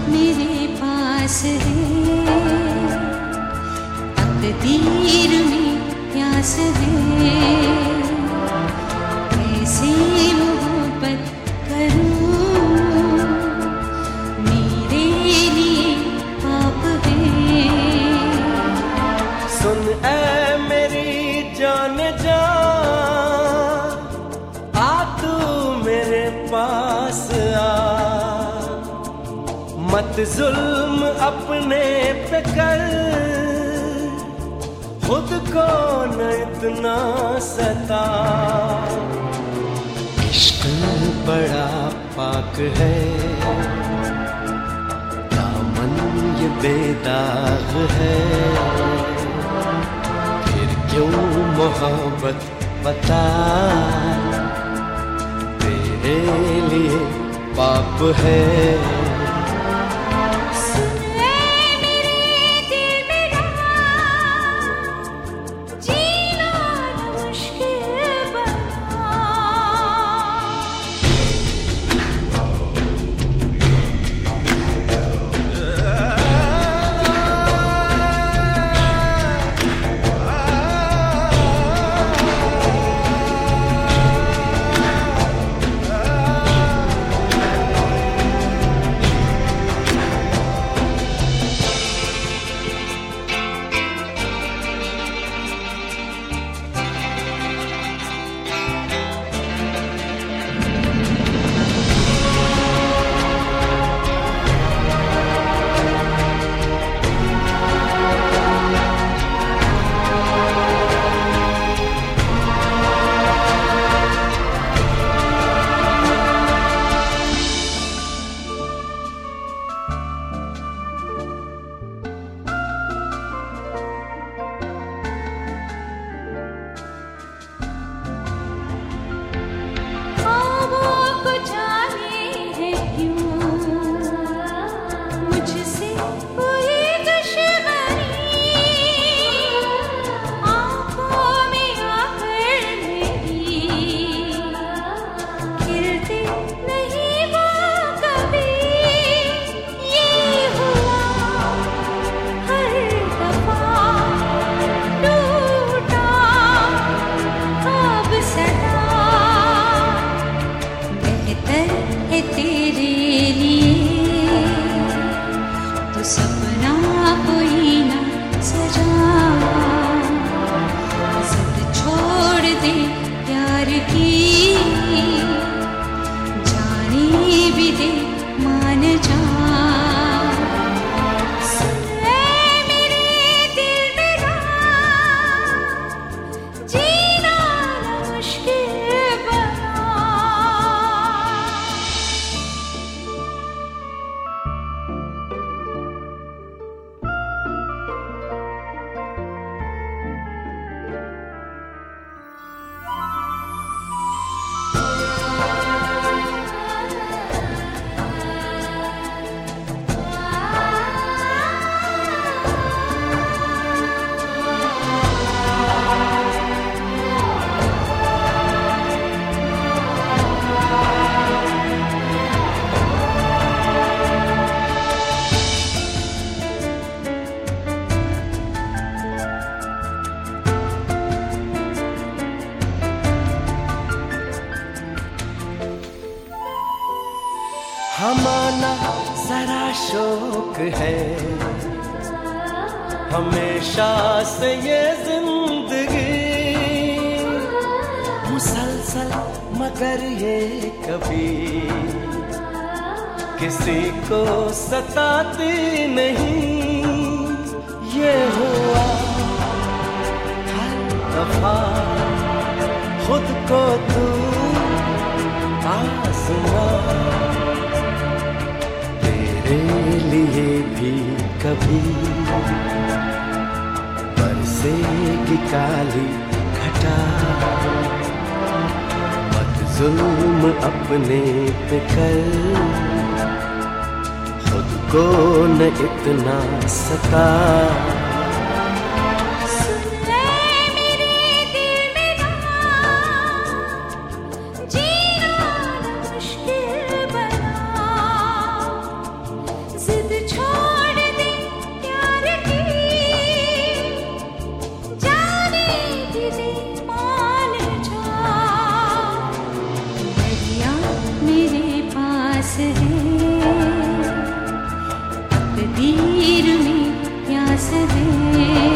मेरे पास है, तकदीर में प्यास है, कैसे मोहब्बत करूं, मेरे लिए पाप है। सुन ऐ मेरी जान जा, आ तू मेरे पास आ, मत जुल्म अपने पे कर, खुद को न इतना सता। इश्क बड़ा पाक है, दामन ये बेदाग है, फिर क्यों मोहब्बत बता, तेरे लिए पाप है। हमारा जरा शौक है हमेशा से ये जिंदगी मुसलसल, मगर ये कभी किसी को सताती नहीं। ये हुआ हर दफा खुद को तू आज़मा, तेरे लिए भी कभी बरसेगी काली घटा। मत जुल्म अपने पे कर, खुद को न इतना सता। जिद तकदीर में प्यास है।